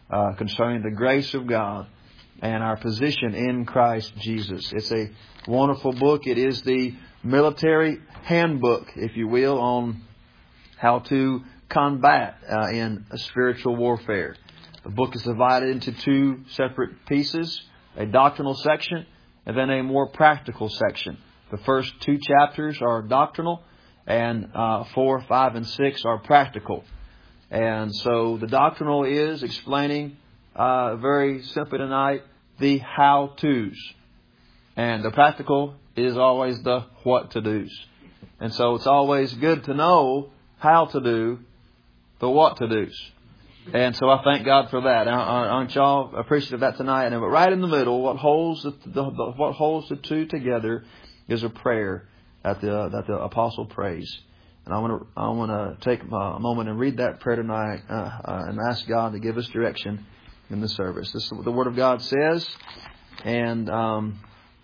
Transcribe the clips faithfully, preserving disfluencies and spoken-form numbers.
uh, concerning the grace of God and our position in Christ Jesus. It's a wonderful book. It is the military handbook, if you will, on how to combat uh, in a spiritual warfare. The book is divided into two separate pieces, a doctrinal section and then a more practical section. The first two chapters are doctrinal, and uh, four, five, and six are practical. And so the doctrinal is explaining uh, very simply tonight the how-tos. And the practical is always the what-to-dos. And so it's always good to know how to do the what-to-dos. And so I thank God for that. Aren't y'all appreciative of that tonight? And but right in the middle, what holds the, the, the what holds the two together is a prayer that the that the apostle prays. And I want to I want to take a moment and read that prayer tonight uh, uh, and ask God to give us direction in the service. This is what the Word of God says. And um,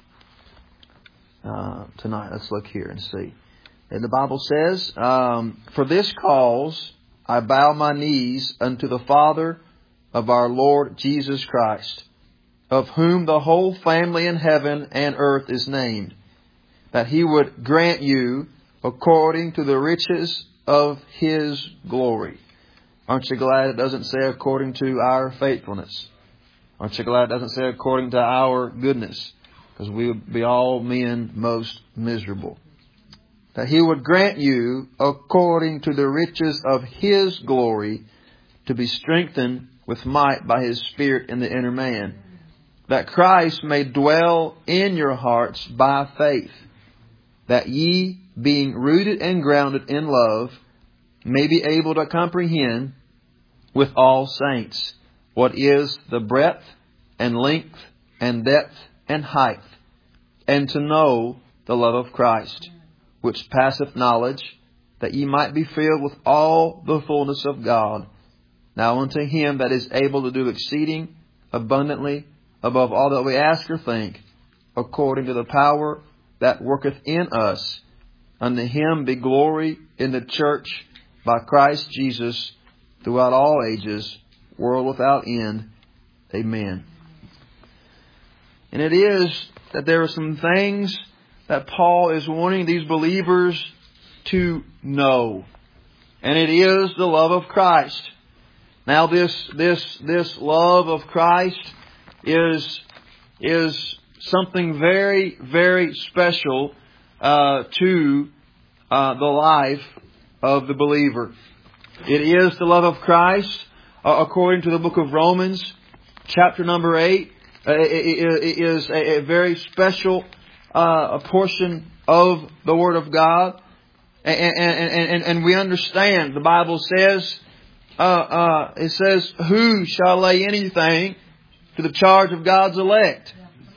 uh, tonight, let's look here and see. And the Bible says, um, "For this cause I bow my knees unto the Father of our Lord Jesus Christ, of whom the whole family in heaven and earth is named, that He would grant you according to the riches of His glory." Aren't you glad it doesn't say according to our faithfulness? Aren't you glad it doesn't say according to our goodness? Because we would be all men most miserable. That He would grant you according to the riches of His glory to be strengthened with might by His Spirit in the inner man, that Christ may dwell in your hearts by faith, that ye, being rooted and grounded in love, may be able to comprehend with all saints what is the breadth and length and depth and height, and to know the love of Christ, which passeth knowledge, that ye might be filled with all the fullness of God. Now unto Him that is able to do exceeding abundantly above all that we ask or think, according to the power that worketh in us, unto Him be glory in the church by Christ Jesus throughout all ages, world without end. Amen. And it is that there are some things that Paul is wanting these believers to know. And it is the love of Christ. Now this this this love of Christ is is something very, very special uh, to uh, the life of the believer. It is the love of Christ, uh, according to the book of Romans, chapter number eight. Uh, it, it, it is a, a very special Uh, a portion of the Word of God. And, and, and, and we understand, the Bible says, uh, uh, it says, who shall lay anything to the charge of God's elect?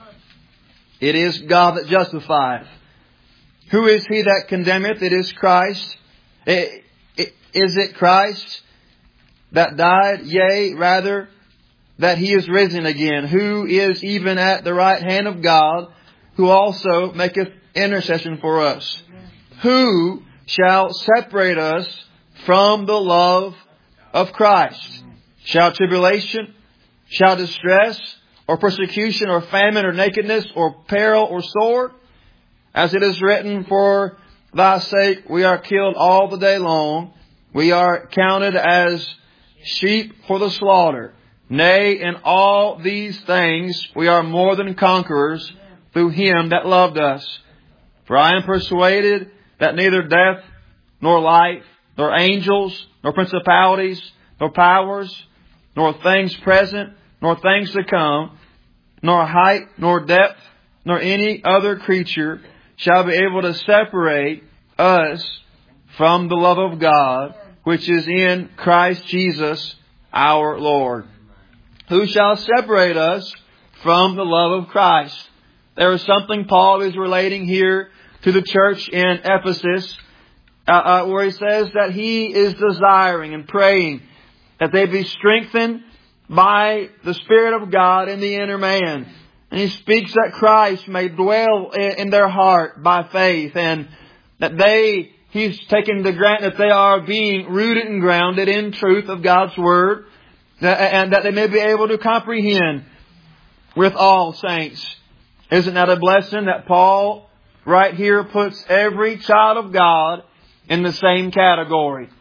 It is God that justifieth. Who is He that condemneth? It is Christ. It, it, is it Christ that died? Yea, rather, that He is risen again. Who is even at the right hand of God, who also maketh intercession for us. Who shall separate us from the love of Christ? Shall tribulation, shall distress, or persecution, or famine, or nakedness, or peril, or sword? As it is written, for Thy sake we are killed all the day long. We are counted as sheep for the slaughter. Nay, in all these things we are more than conquerors through Him that loved us. For I am persuaded that neither death, nor life, nor angels, nor principalities, nor powers, nor things present, nor things to come, nor height, nor depth, nor any other creature shall be able to separate us from the love of God, which is in Christ Jesus our Lord. Who shall separate us from the love of Christ? There is something Paul is relating here to the church in Ephesus, uh, uh, where he says that he is desiring and praying that they be strengthened by the Spirit of God in the inner man. And he speaks that Christ may dwell in, in their heart by faith, and that they, he's taking to grant that they are being rooted and grounded in truth of God's Word, and that they may be able to comprehend with all saints. Isn't that a blessing that Paul right here puts every child of God in the same category?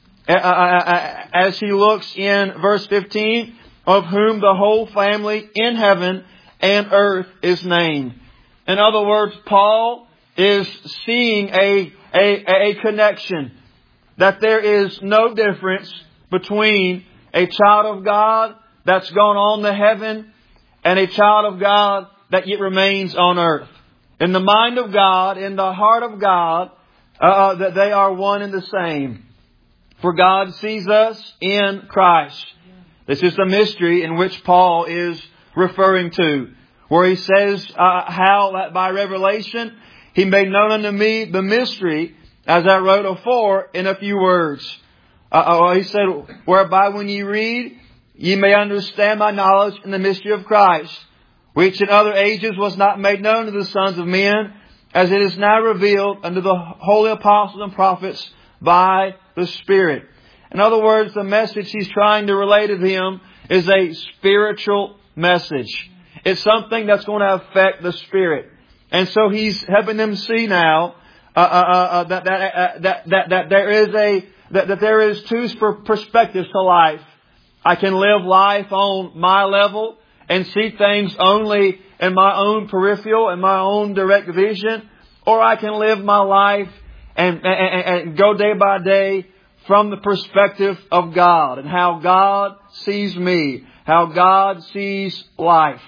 As he looks in verse fifteen, of whom the whole family in heaven and earth is named. In other words, Paul is seeing a, a, a connection, that there is no difference between a child of God that's gone on to heaven and a child of God that yet remains on earth. In the mind of God, in the heart of God, uh, that they are one and the same. For God sees us in Christ. This is the mystery in which Paul is referring to, where he says uh, how that by revelation He made known unto me the mystery, as I wrote afore in a few words. Uh, he said, whereby when ye read, ye may understand my knowledge in the mystery of Christ, which in other ages was not made known to the sons of men, as it is now revealed unto the holy apostles and prophets by the Spirit. In other words, the message he's trying to relay to them is a spiritual message. It's something that's going to affect the Spirit. And so he's helping them see now uh, uh, uh, that, that, uh, that, that, that there is a that, that there is two perspectives to life. I can live life on my level and see things only in my own peripheral and my own direct vision, or I can live my life and, and, and go day by day from the perspective of God and how God sees me, how God sees life.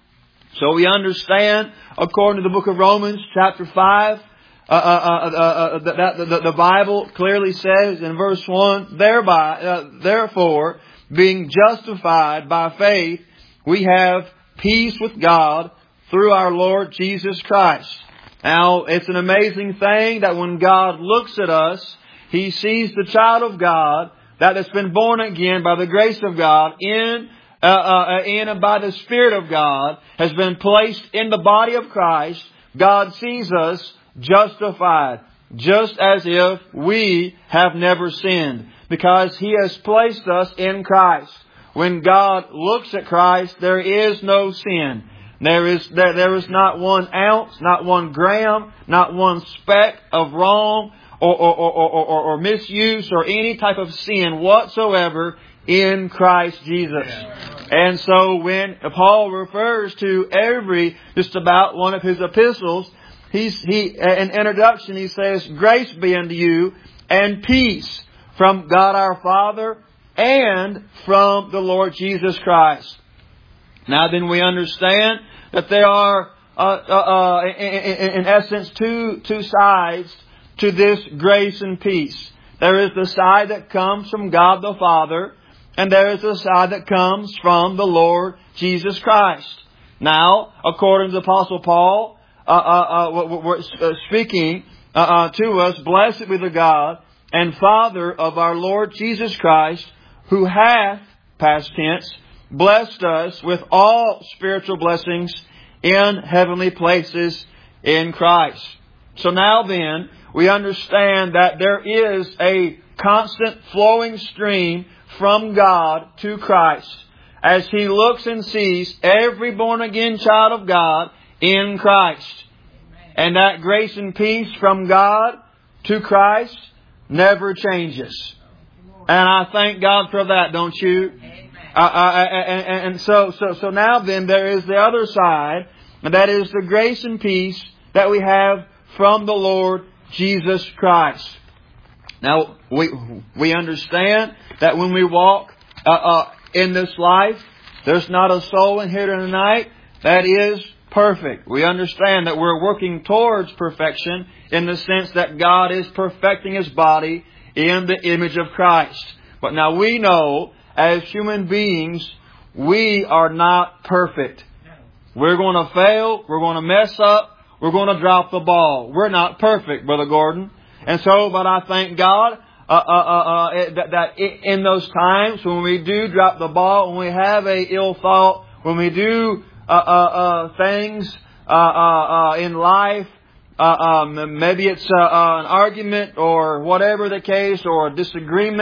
So we understand, according to the book of Romans, chapter five, uh, uh, uh, uh, that the, the, the Bible clearly says in verse one, thereby, uh, therefore, being justified by faith, we have peace with God through our Lord Jesus Christ. Now, it's an amazing thing that when God looks at us, He sees the child of God that has been born again by the grace of God in Uh, uh, in and by the Spirit of God, has been placed in the body of Christ. God sees us justified, just as if we have never sinned, because He has placed us in Christ. When God looks at Christ, there is no sin. There is there, there is not one ounce, not one gram, not one speck of wrong or, or, or, or, or, or misuse or any type of sin whatsoever in Christ Jesus. And so when Paul refers to every, just about one of his epistles, he's, he, in introduction, he says, grace be unto you and peace from God our Father and from the Lord Jesus Christ. Now then we understand that there are, uh, uh, uh, in, in essence, two, two sides to this grace and peace. There is the side that comes from God the Father, and there is the side that comes from the Lord Jesus Christ. Now, according to the Apostle Paul, uh, uh, uh, we're speaking uh, uh, to us, blessed be the God and Father of our Lord Jesus Christ, who hath, past tense, blessed us with all spiritual blessings in heavenly places in Christ. So now then, we understand that there is a constant flowing stream from God to Christ, as He looks and sees every born-again child of God in Christ. And that grace and peace from God to Christ never changes. And I thank God for that, don't you? Uh, uh, and, and so, so, so now then, there is the other side, and that is the grace and peace that we have from the Lord Jesus Christ. Now, we we understand that when we walk uh, uh, in this life, there's not a soul in here tonight that is perfect. We understand that we're working towards perfection in the sense that God is perfecting His body in the image of Christ. But now we know, as human beings, we are not perfect. We're going to fail. We're going to mess up. We're going to drop the ball. We're not perfect, Brother Gordon. And so, but I thank God uh, uh, uh, uh, that, that in those times when we do drop the ball, when we have a ill thought, when we do uh, uh, uh, things uh, uh, uh, in life, uh, um, maybe it's uh, uh, an argument or whatever the case, or a disagreement,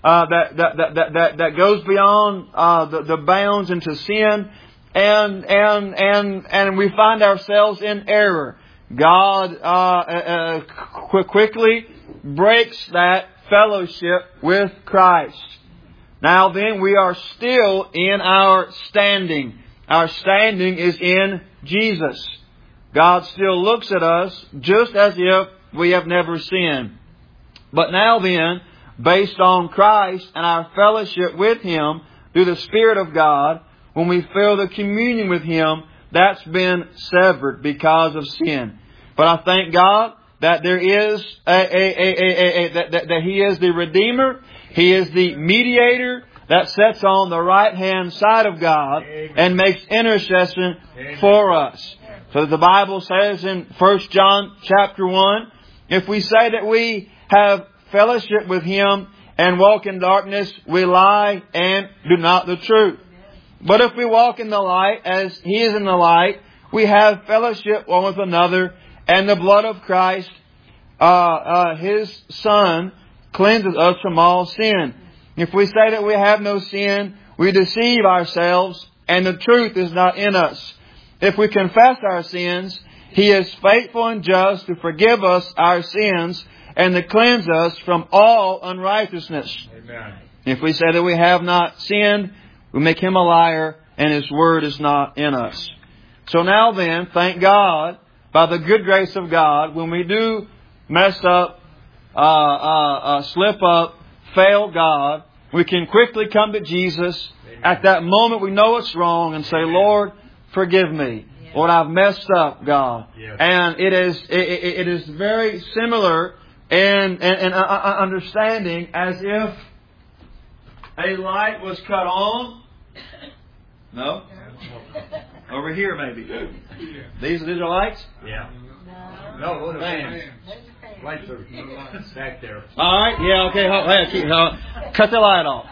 uh, that, that, that, that, that, that goes beyond uh, the, the bounds into sin, and, and, and, and we find ourselves in error. God uh, uh, qu- quickly breaks that fellowship with Christ. Now then, we are still in our standing. Our standing is in Jesus. God still looks at us just as if we have never sinned. But now then, based on Christ and our fellowship with Him through the Spirit of God, when we feel the communion with Him, that's been severed because of sin. But I thank God that there is a, a, a, a, a, that, that, that He is the Redeemer. He is the mediator that sits on the right hand side of God and makes intercession for us. So the Bible says in First John chapter one, if we say that we have fellowship with Him and walk in darkness, we lie and do not the truth. But if we walk in the light as He is in the light, we have fellowship one with another, and the blood of Christ, uh, uh, His Son, cleanses us from all sin. If we say that we have no sin, we deceive ourselves, and the truth is not in us. If we confess our sins, He is faithful and just to forgive us our sins and to cleanse us from all unrighteousness. Amen. If we say that we have not sinned, we make Him a liar, and His word is not in us. So now then, thank God, by the good grace of God, when we do mess up, uh, uh, uh, slip up, fail God, we can quickly come to Jesus. Amen. At that moment we know it's wrong and say, Amen. Lord, forgive me. Yeah. Lord, I've messed up, God. Yes. And it is it, it, it is very similar in, in, in uh, understanding as if a light was cut on. No? Over here maybe. These, these are lights? Yeah. No, no fans. Lights are back there. Alright, yeah, okay. Hold, hey, keep, uh, cut the light off.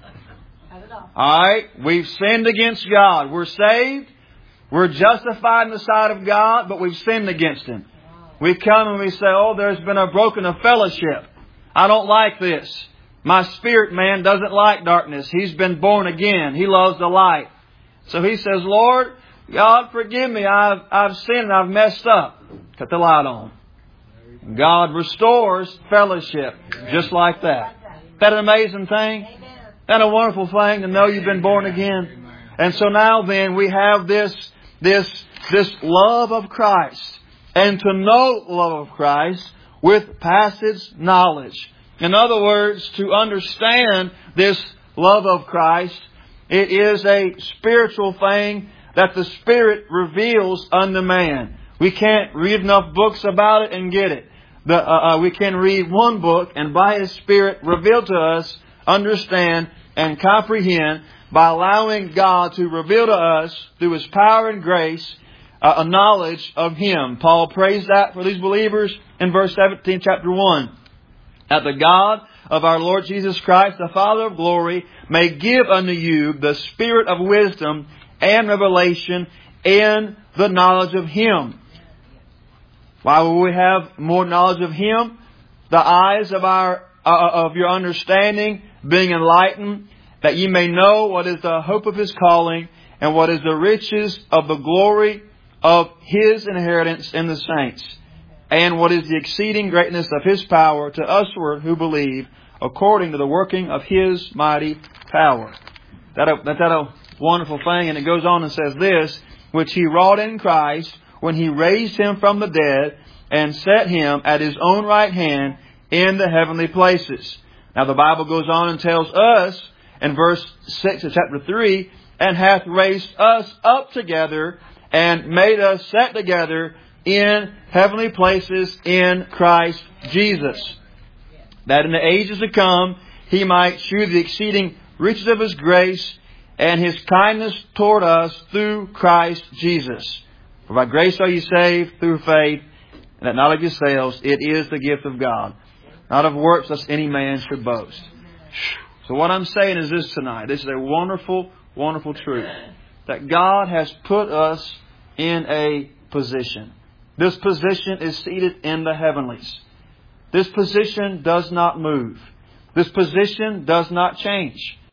Alright, we've sinned against God. We're saved. We're justified in the sight of God, but we've sinned against Him. We come and we say, oh, there's been a broken of fellowship. I don't like this. My spirit man doesn't like darkness. He's been born again. He loves the light. So he says, Lord, God, forgive me. I've, I've sinned and I've messed up. Cut the light on. God restores fellowship just like that. Isn't that an amazing thing? Isn't that a wonderful thing to know you've been born again? And so now then we have this, this, this love of Christ. And to know the love of Christ with passage knowledge. In other words, to understand this love of Christ, it is a spiritual thing that the Spirit reveals unto man. We can't read enough books about it and get it. The, uh, uh, we can read one book and by His Spirit reveal to us, understand, and comprehend by allowing God to reveal to us through His power and grace uh, a knowledge of Him. Paul prays that for these believers in verse seventeen, chapter one. That the God of our Lord Jesus Christ, the Father of glory, may give unto you the spirit of wisdom and revelation in the knowledge of Him. Why will we have more knowledge of Him? The eyes of our uh, of your understanding being enlightened, that ye may know what is the hope of His calling, and what is the riches of the glory of His inheritance in the saints, and what is the exceeding greatness of His power to usward who believe, according to the working of His mighty power. That a, that's that a wonderful thing. And it goes on and says this, which He wrought in Christ when He raised Him from the dead and set Him at His own right hand in the heavenly places. Now the Bible goes on and tells us in verse six of chapter three, and hath raised us up together and made us set together in heavenly places in Christ Jesus, that in the ages to come He might shew the exceeding riches of His grace and His kindness toward us through Christ Jesus. For by grace are ye saved through faith, and that not of yourselves, it is the gift of God, not of works, lest any man should boast. So what I'm saying is this tonight. This is a wonderful, wonderful truth. That God has put us in a position. This position is seated in the heavenlies. This position does not move. This position does not change.